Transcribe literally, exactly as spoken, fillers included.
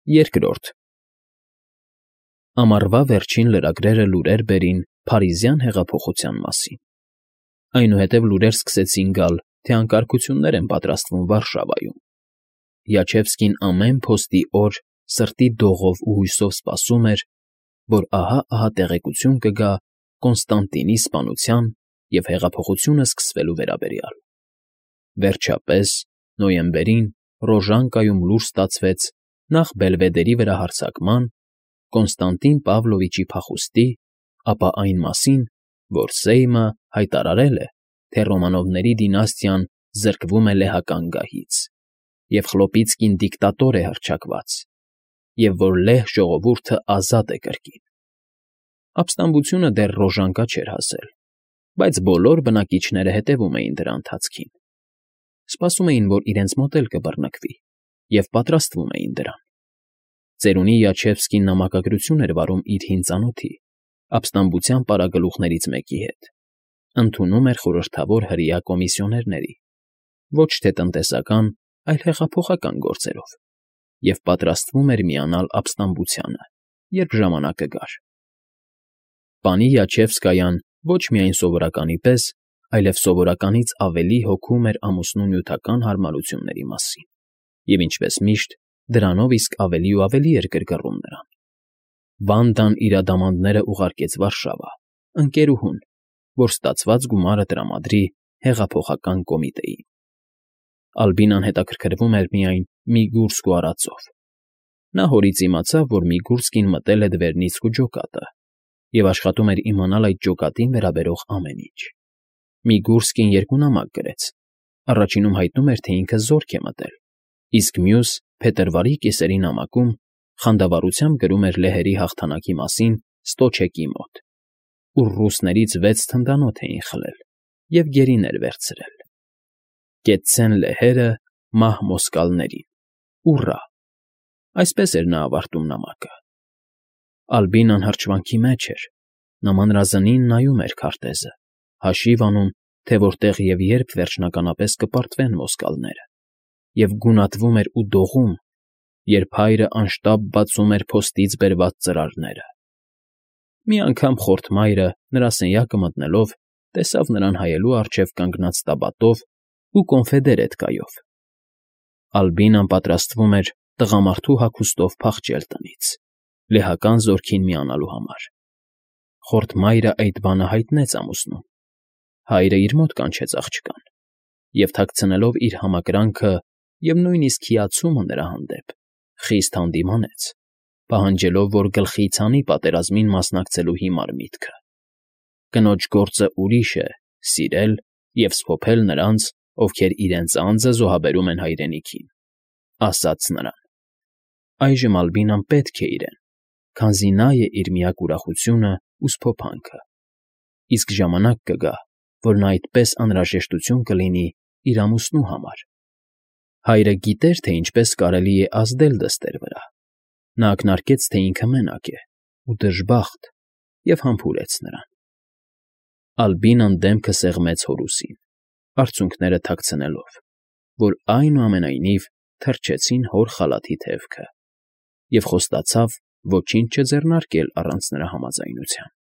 Երկրորդ Ամառվա վերջին լրագրերը լուրեր բերին Փարիզյան հեղափոխության մասին, այնուհետև լուրեր սկսեցին գալ, թե անկարգություններ են պատրաստվում Վարշավայում. Յաչևսկին ամեն փոստի օր սրտի դողով ու հույսով սպասում էր, որ ահա֊ահա տեղեկություն կգա Կոնստանտինի սպանության և հեղափոխությունը սկսվելու վերաբերյալ։ Վերջապես, նոյեմբերին Ռոժանկայում լուր ստացվեց նախ Բելվեդերի վրա հարձակման, Կոնստանտին Պավլովիչի փախուստի, ապա այն մասին, որ Սեյմը հայտարարել է, թե Ռոմանովների դինաստիան զրկվում է լեհական գահից, և Խլոպիցկին դիկտատոր է հռչակված, և որ լեհ ժողովուրդը ազատ է կրկին։ Ապստամբությունը դեռ Ռոժանկա չէր հասել, բայց բոլոր բնակիչները հետևում էին դրա ընթացքին, սպասում էին, որ իրենց մոտ էլ կբռնկվի, և պատրաստվում էին դրան։ Ծերունի Յաչևսկին նամակագրություն էր վարում իր հին ծանոթի, ապստամբության պարագլուխներից մեկի հետ, ընդունում էր խորհրդավոր հրեա կոմիսիոներների, ոչ թե տնտեսական, այլ հեղափոխական գործերով, և պատրաստվում էր միանալ ապստամբությանը, երբ ժամանակը գար։ Պանի Յաչևսկայան ոչ միայն սովորականի պես, այլև սովորականից ավելի հոգում էր ամուսնու նյութական հարմարությունների մասին, և ինչպես միշտ, դրանով իսկ ավելի ու ավելի էր գրգռում նրան։ Վանդան իր ադամանդները ուղարկեց Վարշավա, ընկերուհուն, որ ստացված գումարը տրամադրի հեղափոխական կոմիտեին։ Ալբինան հետաքրքրվում էր միայն Միգուրսկու արածով։ Նա հորից իմացավ, որ Միգուրսկին մտել է Դվերնիցկու ջոկատը և աշխատում էր իմանալ այդ ջոկատին վերաբերող ամեն ինչ։ Միգուրսկին երկու նամակ գրեց. առաջինում հայտնում էր, թե ինքը զորք է մտել, իսկ մյուս՝ փետրվարի կեսերի նամակում խանդավառությամբ գրում էր լեհերի հաղթանակի մասին Ստոչեկի մոտ, ուր ռուսներից վեց թնդանոթ էին խլել և գերիներ վերցրել։ Կեցցեն լեհերը մահ մոսկալներին, ուռա։ Այսպես էր նա ավարտում նամակը։ Ալբինան հրճվանքի մեջ էր, նա մանրազնին նայում էր քարտեզը, հաշիվ անում, թե որտեղ և երբ վերջնականապես կպարտվեն մոսկալները, և գունատվում էր ու դողում, երբ հայրը անշտապ բացում էր փոստից բերված ծրարները։ Մի անգամ խորթ մայրը, նրա սենյակը մտնելով, տեսավ նրան հայելու առջև կանգնած Տաբատով ու կոնֆեդերետկայով։ Ալբինան պատրաստվում էր տղամարդու հագուստով փախչել տնից, լեհական զորքին միանալու համար։ Խորթ մայրը այդ բանը հայտնեց ամուսնուն։ Հայրը իր մոտ կանչեց աղջկան և, թաքցնելով իր համակրանքը և նույնիսկ հիացումը նրա հանդեպ, խիստ հանդիմանեց, պահանջելով, որ գլխից հանի պատերազմին մասնակցելու հիմար միտքը։ Կնոջ գործը ուրիշ է՝ սիրել և սփոփել նրանց, ովքեր իրենց անձը զոհաբերում են հայրենիքին, ասաց նրան։ Այժմ Ալբինան պետք է իրեն, քանզի նա է իր միակ ուրախությունն ու սփոփանքը, իսկ ժամանակ կգա, որ նա այդպես անհրաժեշտություն կլինի իր ամուսնու համար։ Հայրը գիտեր, թե ինչպես կարելի է ազդել դստեր վրա։ Նա ակնարկեց, թե ինքը մենակ է ու դժբախտ, և համբուրեց նրան։ Ալբինան դեմքը սեղմեց հորուսին, արցունքները թաքցնելով, որ այնուամենայնիվ թրջեցին հոր խալաթի թևքը, և խոստացավ ոչինչ չձեռնարկել առանց նրա համաձայնության։